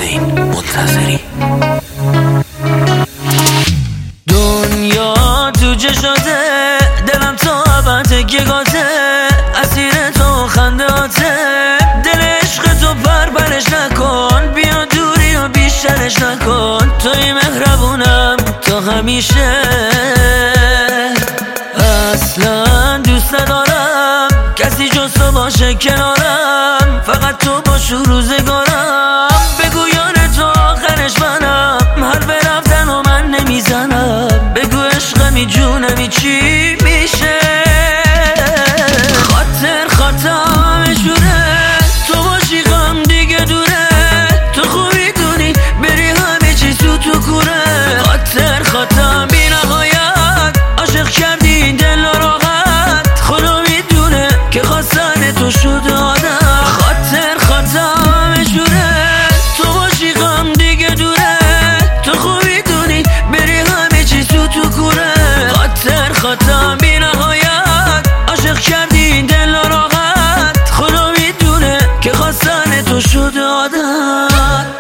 حسین منتظری. دنیا تو چشاته، دلم تا ابد که گاته، اسیر تو خندهاته، دل عشق تو پرش نکن، بیا دوری و بیشترش نکن، توی مهربونم تا همیشه. اصلا دوست ندارم کسی جز تو باشه کنارم، فقط تو باش روزگارم، بگو یار تو آخرش منم، حرف رفتن و من نمیزنم، بگو عشقمی جونمی چی میشه. خاطر خاطرمشونه، تو باشی غم دیگه دوره، تو خوبی دونی بری همه چیز تو کوره. خاطر خاطر بی نهایت، عاشق کردی این دل راحت، خدا میدونه که خواستن تو شده آدم. خاطر خاطرمشونه، تو باشی غم دیگه دوره، تو خوبی دونی بری همه چیز تو کوره. خاطر خاطر بی نهایت، عاشق کردی این دل راحت، خدا میدونه که خواستن تو شده آدم.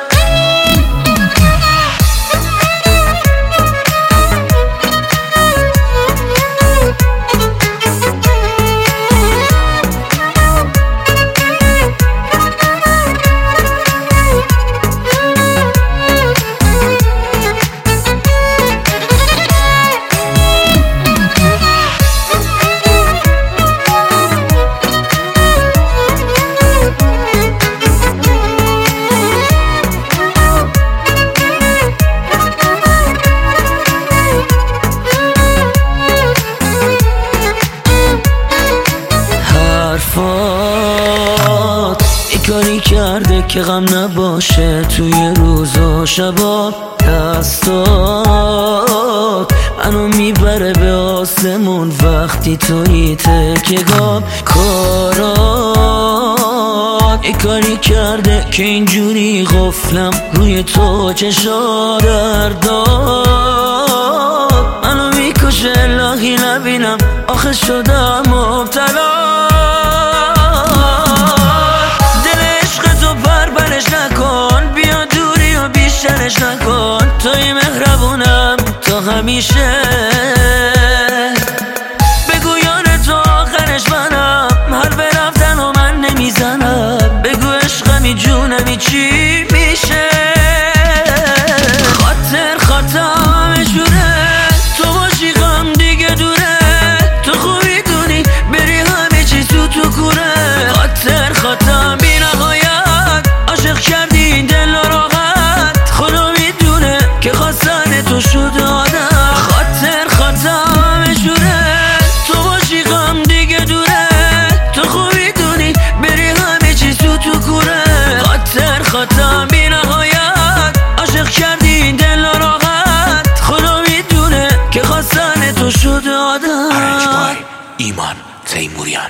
ای کاری کرده که غم نباشه توی روز و شبا، دستات منو میبره به آسمون وقتی توی تکگاه. کارات ای کاری کرده که اینجوری غفلم روی تو چشا، درداد منو میکشه الهی نبینم آخه شدم مبتلا. نکن بیا دوری و بیشترش نکن، توی مهربونم تا همیشه. بگو یار تو آخرش منم، حرف رفتن و من نمیزنم، بگو عشقمی جونمی چی میشه. خاطر خاطرمشونه، تو باشی غم دیگه دوره، تو خوبی دونی بری همه چیز تو کوره. خاطر خاطر بی نهایت، عاشق کردی این دل راحت، خدا میدونه که خواستن تو شده آدم. خاطر خاطرمشونه، تو باشی غم دیگه دوره، تو خوبی دونی بری همه چیز تو کوره. خاطر خاطر بی نهایت، عاشق کردی این دل راحت، خدا میدونه که خواستن تو شده آدم. ایمان تیموریان.